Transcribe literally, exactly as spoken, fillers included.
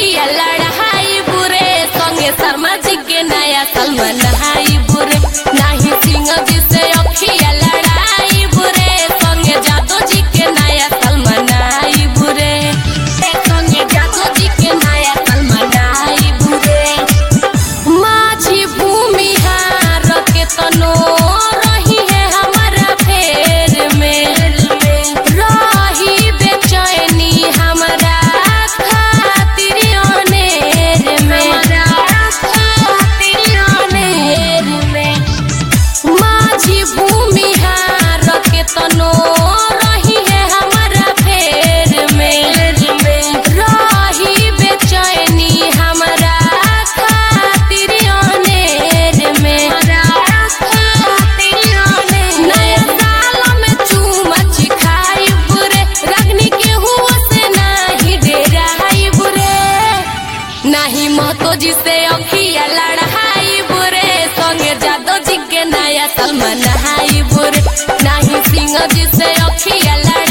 अखिया लड़ाई बुरे संगे शर्मा जी के नया सलमान हाई बुरे नहीं सिंह जी से अखिया लड़ाई बुरे संगे जादू जी के नया सलमान हाई बुरे संगे जादू जी के नया सलमान हाई बुरे माझी भूमि हार के तनो रही है हमारा फेर में रही बेचैनी हमारा खातिर अनेर में खातिर अनेर में माझी भूमि हार के तनो रही है हमारा फेर में रही बेचैनी हमारा खातिर अनेर में नया साल में चूमच खाई बुरे रगनी के हुआ से नहीं डेराई बुरे नहीं महतो जी से अखिया लड़ाई बुरे संगे जादू जी के नया सलमान हाई बुरे नहीं सिंह जी से अखिया लड़ाई